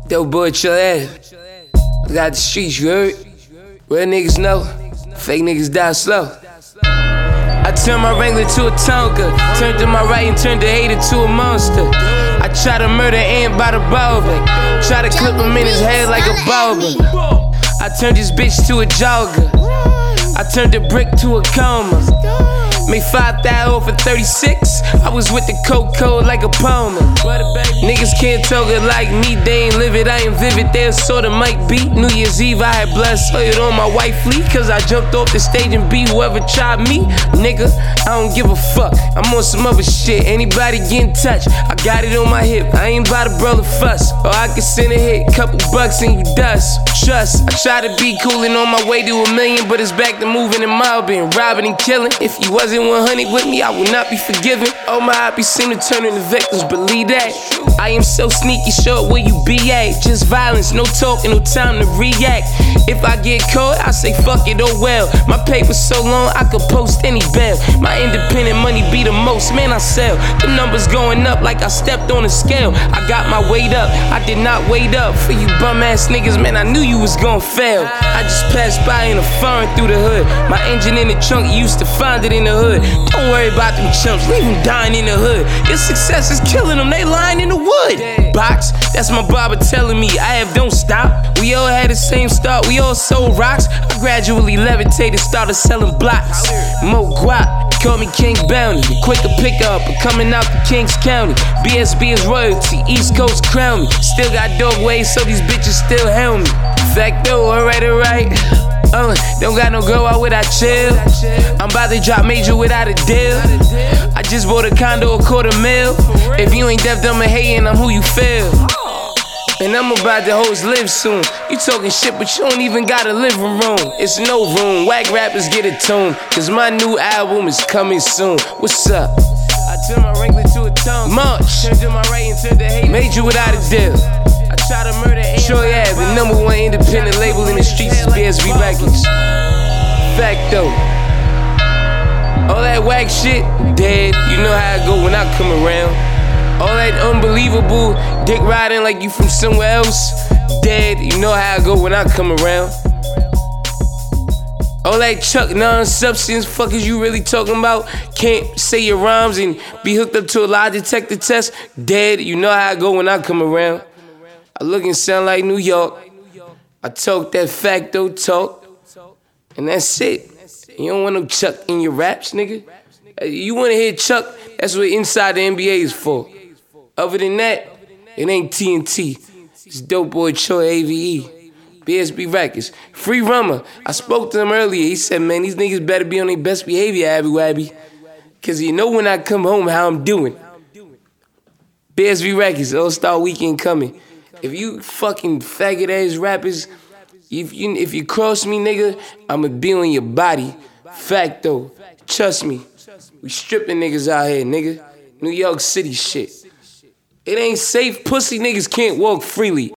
Dope boy, chill ass. Got the streets, you heard? Real niggas know, fake niggas die slow. I turned my Wrangler to a Tonka, turned to my right and turned the hater to a monster. I try to murder Ant by the barber, try to clip him in his head like a barber. I turned this bitch to a jogger, I turned the brick to a coma. Made 5,000 for 36. I was with the cold like a Palmer. Niggas can't talk it like me, they ain't live it. I ain't vivid, they sorta might be. New Year's Eve, I had blood soiled on my white fleet, cause I jumped off the stage and beat whoever tried me. Nigga, I don't give a fuck, I'm on some other shit. Anybody get in touch, I got it on my hip. I ain't bout to brother fuss, or I can send a hit, couple bucks and you dust. Trust, I try to be coolin' on my way to $1 million, but it's back to moving and mobbing, robbing and killing. If you wasn't 100 with me, I will not be forgiven. All my hobbies seem to turn into victims, believe that. I am so sneaky, short where you be at. Just violence, no talking, no time to react. If I get caught, I say fuck it, oh well. My paper's so long, I could post any bail. My independent money be the most, man, I sell. The numbers going up like I stepped on a scale. I got my weight up, I did not wait up. For you bum ass niggas, man, I knew you was gon' fail. I just passed by in a foreign through the hood. My engine in the trunk, you used to find it in the hood. Don't worry about them chumps, leave them dying in the hood. Your success is killing them, they lying in the wood. Box, that's my barber telling me I have don't stop. We all had the same start, we all sold rocks. I gradually levitated, started selling blocks. Mo guap, call me King Bounty. Quicker pick up, coming out the Kings County. BSB is royalty, East Coast crown me. Still got dog ways, so these bitches still help me. Facto, alright. Don't got no girl out without chill. I'm about to drop major without a deal. I just bought a condo, $250,000. If you ain't deaf, dumb, and hating, I'm who you feel. And I'm about to host live soon. You talking shit, but you don't even got a living room. It's no room, whack rappers get a tune. Cause my new album is coming soon. What's up? I turned my Wrangler to a tongue. March, turned to my right and turned the hate. Major without a deal. I try to murder Troy Ave, the #1 independent label in the streets is BSB Records. Facto. All that whack shit, dead. You know how I go when I come around. All that unbelievable dick riding like you from somewhere else, dead. You know how I go when I come around. All that Chuck non-substance fuckers you really talking about, can't say your rhymes and be hooked up to a lie detector test, dead. You know how I go when I come around. I look and sound like New York. I talk that Facto talk, and that's it. You don't want no Chuck in your raps, nigga. You wanna hear Chuck, that's what Inside the NBA is for. Other than that, it ain't TNT. It's Dope Boy Troy AVE. BSB Records. Free Rummer. I spoke to him earlier. He said, man, these niggas better be on their best behavior, Abby Wabby. Cause you know when I come home how I'm doing. BSB Records, All-Star Weekend coming. If you fucking faggot ass rappers, if you cross me, nigga, I'ma be on your body. Facto. Trust me. We stripping niggas out here, nigga. New York City shit. It ain't safe. Pussy niggas can't walk freely.